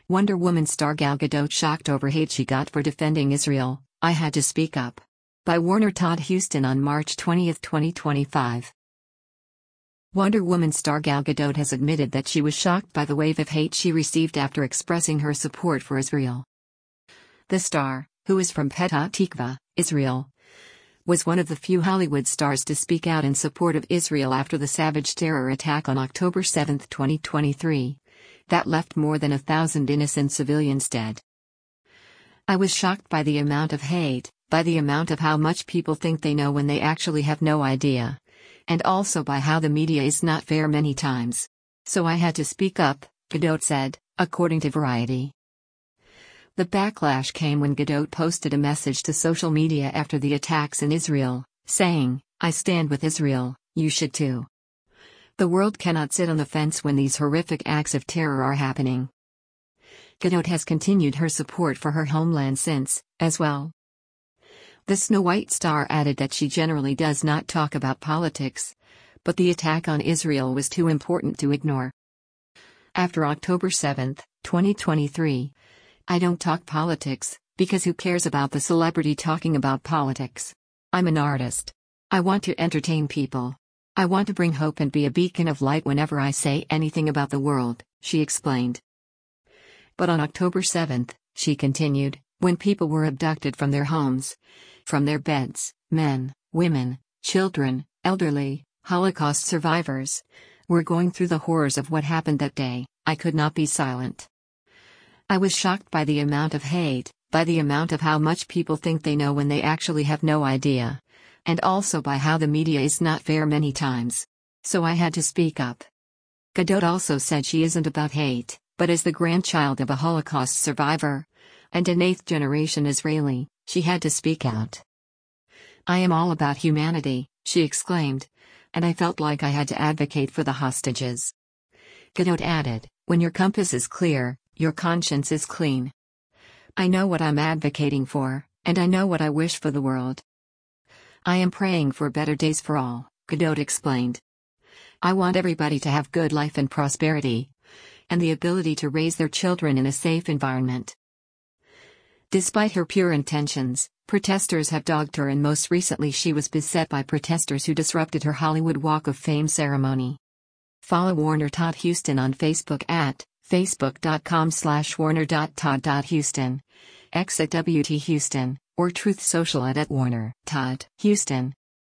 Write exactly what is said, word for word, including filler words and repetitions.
Wonder Woman star Gal Gadot shocked over hate she got for defending Israel, "I had to speak up." By Warner Todd Huston on March twentieth, twenty twenty-five. Wonder Woman star Gal Gadot has admitted that she was shocked by the wave of hate she received after expressing her support for Israel. The star, who is from Petah Tikva, Israel, was one of the few Hollywood stars to speak out in support of Israel after the savage terror attack on October seventh, twenty twenty-three, that left more than a thousand innocent civilians dead. "I was shocked by the amount of hate, by the amount of how much people think they know when they actually have no idea, and also by how the media is not fair many times. So I had to speak up," Gadot said, according to Variety. The backlash came when Gadot posted a message to social media after the attacks in Israel, saying, "I stand with Israel, you should too. The world cannot sit on the fence when these horrific acts of terror are happening." Gadot has continued her support for her homeland since, as well. The Snow White star added that she generally does not talk about politics, but the attack on Israel was too important to ignore. After October seventh, twenty twenty-three, "I don't talk politics, because who cares about the celebrity talking about politics? I'm an artist. I want to entertain people. I want to bring hope and be a beacon of light whenever I say anything about the world," she explained. But on October seventh, she continued, when people were abducted from their homes, from their beds, men, women, children, elderly, Holocaust survivors, were going through the horrors of what happened that day, "I could not be silent. I was shocked by the amount of hate, by the amount of how much people think they know when they actually have no idea, and also by how the media is not fair many times. So I had to speak up." Gadot also said she isn't about hate, but as the grandchild of a Holocaust survivor, and an eighth-generation Israeli, she had to speak out. "I am all about humanity," she exclaimed, "and I felt like I had to advocate for the hostages." Gadot added, "When your compass is clear, your conscience is clean. I know what I'm advocating for, and I know what I wish for the world. I am praying for better days for all," Gadot explained. "I want everybody to have good life and prosperity, and the ability to raise their children in a safe environment." Despite her pure intentions, protesters have dogged her, and most recently she was beset by protesters who disrupted her Hollywood Walk of Fame ceremony. Follow Warner Todd Huston on Facebook at facebook.com slash warner.todd.huston, X at W T Huston, or Truth Social at, at Warner Todd Huston.